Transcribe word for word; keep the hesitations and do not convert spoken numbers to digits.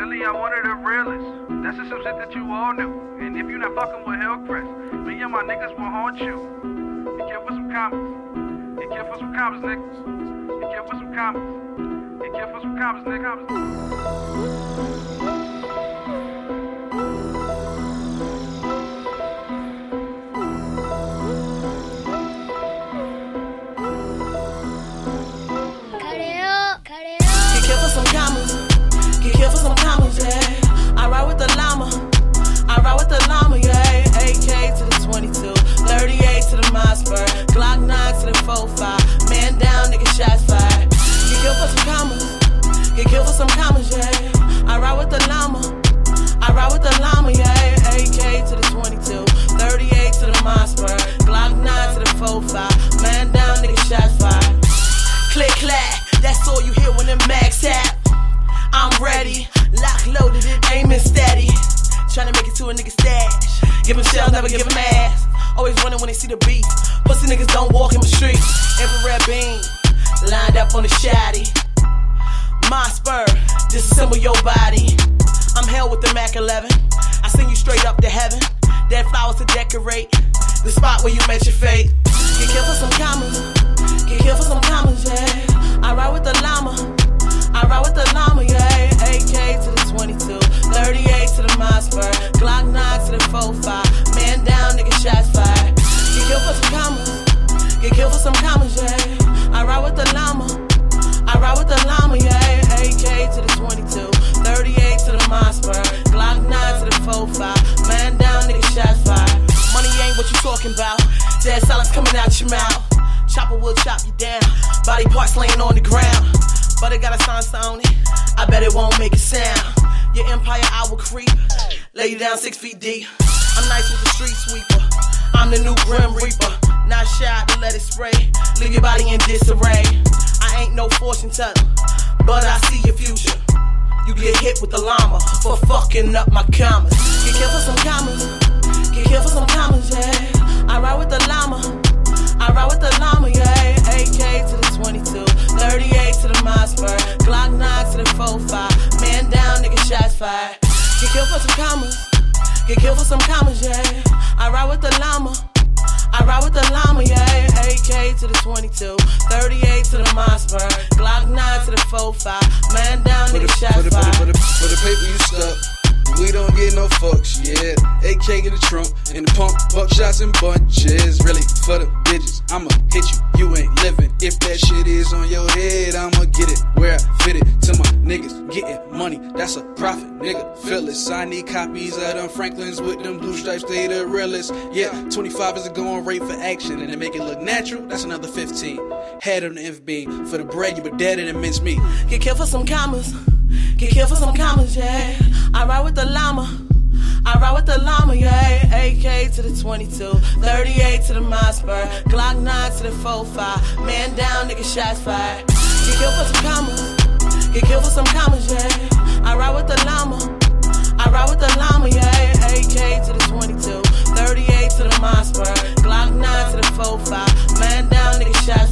Personally, I'm one of the realest. That's just some shit that you all knew. And if you not fucking with Hillcrest, me and my niggas will haunt you. You kill for some comments. You kill for some comments, niggas. You kill for some comments. You kill for some comments, nigga. Some commas, get killed for some commas, yeah. I ride with the llama, I ride with the llama, yeah. A K to the twenty-two, thirty-eight to the Mossberg, Glock nine to the four five. Man down, nigga, shots fired. Get killed for some commas, get killed for some commas, yeah. I ride with the llama, I ride with the llama, yeah. A K to the twenty-two, thirty-eight to the Mossberg, Glock nine to the four five. Man down, nigga, shots fired. Click, clack. That's all you hear when the max tap. I'm ready, lock loaded and aiming steady. Tryna make it to a nigga stash. Give him shells, never give him ass. Always running when they see the beat. Pussy niggas don't walk in the street. Infrared beam, lined up on the shotty. My spur, disassemble your body. I'm hell with the Mac eleven. I send you straight up to heaven. Dead flowers to decorate the spot where you met your fate. Get killed for some commas. Get killed for some commas, yeah. I ride with the llama, I ride with the llama, yeah. A K to the twenty-two, thirty-eight to the Mossberg, Glock nine to the four five. Man down, nigga, shots fired. Get killed for some commas, get killed for some commas, yeah. I ride with the llama, I ride with the llama, yeah. A K to the twenty-two, thirty-eight to the Mossberg, Glock nine to the four five. Man down, nigga, shots fired. Money ain't what you talking about. Dead silence coming out your mouth. Chopper will chop you down. Body parts laying on the ground. But it got a sign on it. I bet it won't make a sound. Your empire, I will creep. Lay you down six feet deep. I'm nice with the street sweeper. I'm the new Grim Reaper. Not shy to let it spray. Leave your body in disarray. I ain't no fortune teller, but I see your future. You get hit with the llama for fucking up my commas. Get killed for some commas. Get killed for some commas, yeah. I ride with the llama. I ride with the llama, yeah. A K to the twenty-two, thirty-eight to the Mossberg, Glock nine to the four five. Man down, nigga, shots fired. Get killed for some commas, get killed for some commas, yeah. I ride with the llama, I ride with the llama, yeah. A K to the twenty-two, thirty-eight to the Mossberg, Glock nine to the four five. Man down, nigga, shots fired. For the, for the paper you stuck, we don't get no fucks, yeah. A K in the trunk, and the pump, buckshots in bunches. Really, for the bitches, I'ma hit you, you ain't living. If that shit is on your head, I'ma get it where I fit it. To my niggas, getting money, that's a profit, nigga, feel it. I need copies of them Franklins with them blue stripes, they the realest. Yeah, twenty-five is a going rate for action, and to make it look natural, that's another fifteen. Head on the F beam, for the bread, you were dead and mince meat. Get killed for some commas, get killed for some commas, yeah. I ride with the llama, I ride with the llama, yeah. A K to the twenty-two, thirty-eight to the Mossberg, Glock nine to the four five. Man down, nigga, shots fired. Get killed for some commas, get killed for some commas, yeah. I ride with the llama, I ride with the llama, yeah. A K to the twenty-two, thirty-eight to the Mossberg, Glock nine to the four five. Man down, nigga, shots